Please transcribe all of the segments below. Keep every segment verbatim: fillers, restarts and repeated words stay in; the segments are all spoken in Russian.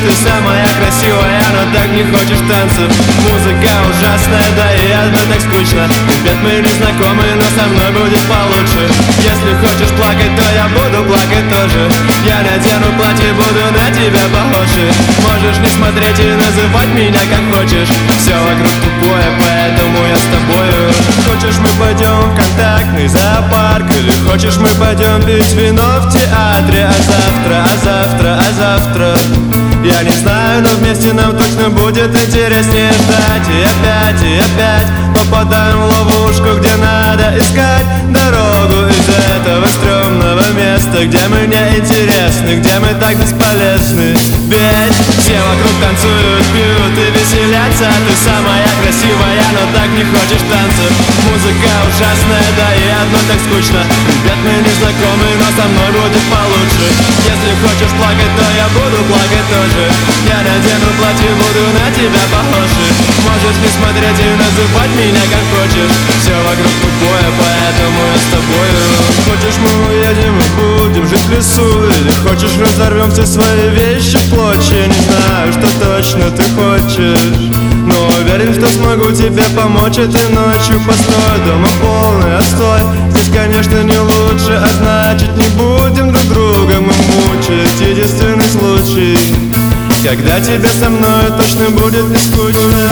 ты самая красивая, но так не хочешь танцев. Музыка ужасная, да и одно так скучно. Ребят, мы не знакомы, но со мной будет получше. Если хочешь плакать, то я буду плакать тоже. Я надену платье, буду на тебя похожи. Можешь не смотреть и называть меня как хочешь. Все вокруг тупое, поэтому я с тобою. Хочешь, мы пойдем в контактный зоопарк, или хочешь, мы пойдем пить вино в театре. А завтра, а завтра, а завтра я не знаю, но вместе нам точно будет интереснее ждать. И опять, и опять попадаем в ловушку, где надо искать дорогу из этого стрёмного места, где мы не интересны, где мы так бесполезны. Ведь все вокруг танцуют, пьют и веселятся. Ты самая красивая, но так не хочешь танцев. Музыка ужасная, да и одно так скучно. Ребят, мы не знакомы, но со мной будет получше. Если хочешь плакать, то я буду плакать тоже. Я надену платье, буду на тебя похожи. Можешь не смотреть и называть меня как хочешь. Все вокруг тупое, поэтому я с тобою. Хочешь, мы уедем и будем жить в лесу, или хочешь, разорвем все свои вещи в клочья. Не знаю, что точно ты хочешь, но уверен, что смогу тебе помочь этой ночью. Постой, дома полный отстой. Здесь, конечно, не лучше, а значит, не будем друг друга мы мучить. Единственный случай, когда тебе со мной точно будет не скучно.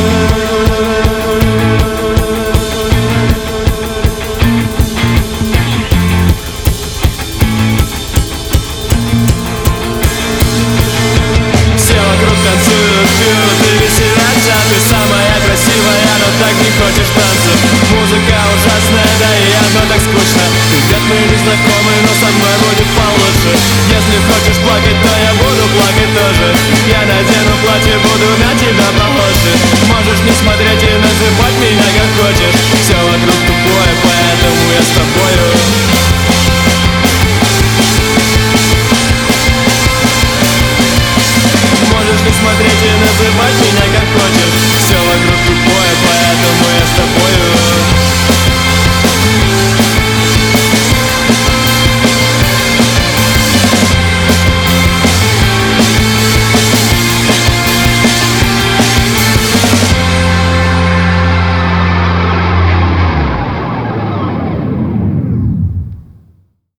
Все вокруг танцуют, пьют и веселятся. Ты самая красивая, но так не хочешь танцев. Музыка ужасная, да и одно так скучно. Ребят, мы не знакомы, но со мной будет получше. Если хочешь плакать, то я буду плакать тоже. Я надену платье, буду на тебя похожи. Можешь не смотреть и называть меня как хочешь. Все вокруг тупое, поэтому я с тобою.